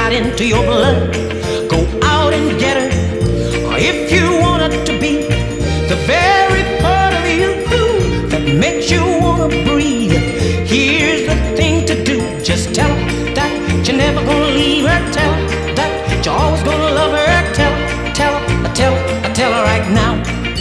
right into your blood. Go out and get her. If you want her to be the very part of you that makes you wanna breathe, here's the thing to do. Just tell her that you're never gonna leave her. Tell her that you're always gonna love her. Tell her, tell her, tell her, tell her right now.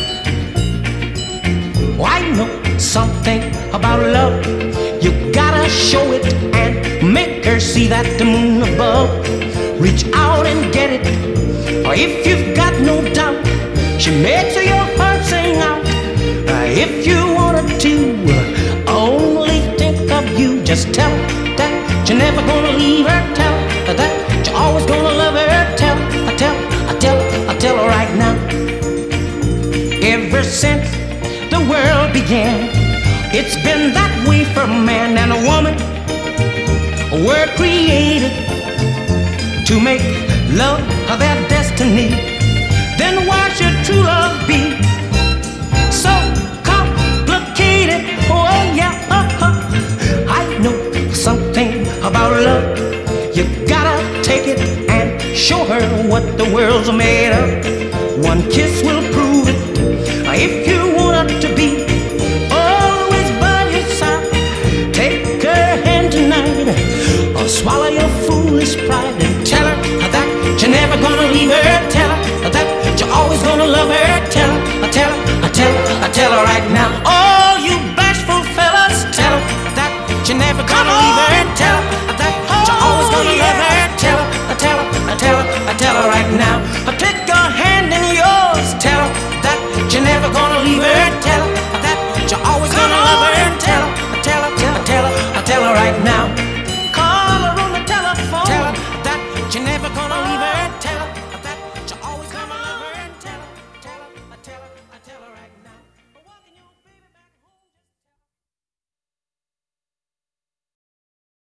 Oh, I know something about love. You gotta show it and make her see that the moon above. Reach out and get it. Or if you've got no doubt, she makes your heart sing out. If you wanted to only think of you, just tell her that you're never gonna leave her. Tell her that you're always gonna love her. Tell her, tell her right now. Ever since the world began, it's been that way for a man and a woman. Were created to make love their destiny. Then why should true love be so complicated? Oh yeah, I know something about love. You gotta take it and show her what the world's made of. One kiss will prove it. If you want her to be always by your side, take her hand tonight, or swallow your foolish pride and